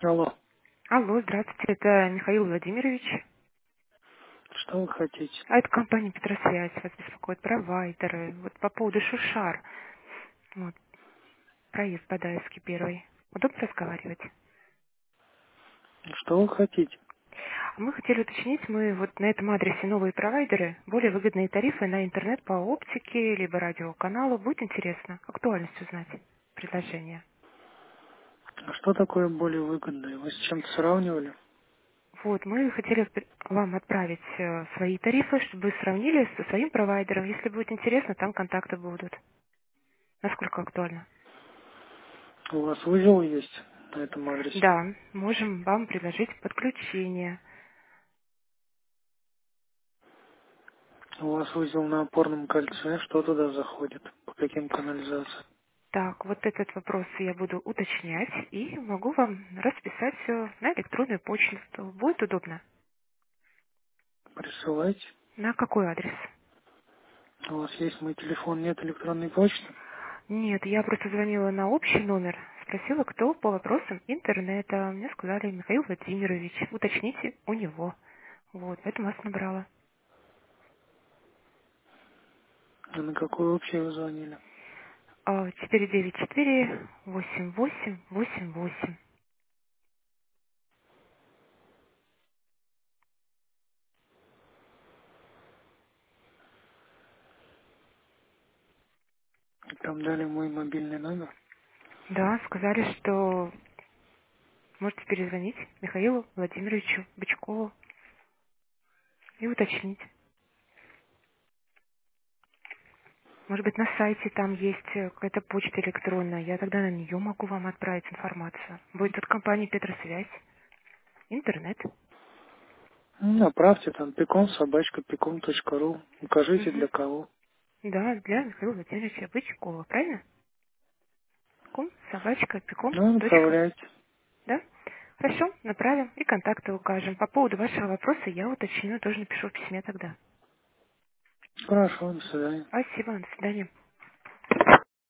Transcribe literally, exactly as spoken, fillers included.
Алло, Алло, здравствуйте, это Михаил Владимирович. что вы хотите? А это компания Петросвязь, вас беспокоит провайдеры. Вот по поводу Шушар, вот, проезд Бадаевский первый. Удобно разговаривать? Что вы хотите? А мы хотели уточнить, мы вот на этом адресе новые провайдеры, более выгодные тарифы на интернет по оптике, либо радиоканалу. Будет интересно, актуальность узнать предложение. А что такое более выгодное? Вы с чем-то сравнивали? Вот, мы хотели п- вам отправить э, свои тарифы, чтобы вы сравнили со своим провайдером. Если будет интересно, там контакты будут. Насколько актуально? У вас узел есть на этом адресе? Да, можем вам предложить подключение. У вас узел на опорном кольце, что туда заходит? По каким канализациям? Так, вот этот вопрос я буду уточнять и могу вам расписать все на электронную почту. Будет удобно? Присылайте. На какой адрес? У вас есть мой телефон, нет электронной почты? Нет, я просто звонила на общий номер, спросила, кто по вопросам интернета. Мне сказали Михаил Владимирович. Уточните у него. Вот, поэтому вас набрала. А на какой общий вы звонили? А, четыре девять четыре восемь восемь восемь восемь. И там дали мой мобильный номер. Да, сказали, что можете перезвонить Михаилу Владимировичу Бычкову и уточнить. Может быть, на сайте там есть э, какая-то почта электронная. Я тогда на нее могу вам отправить информацию. Будет от компании Петросвязь. Интернет. Ну, направьте там пеком собачка пеком точка ру. Укажите для Мгм. кого. Да, для Михаила Владимировича Бычкова. Правильно? Ком, собачка, пеком, Ну, точка. направляйте. Да? Хорошо, направим и контакты укажем. По поводу вашего вопроса я уточню, тоже напишу в письме тогда. Хорошо, до свидания. Спасибо, до свидания.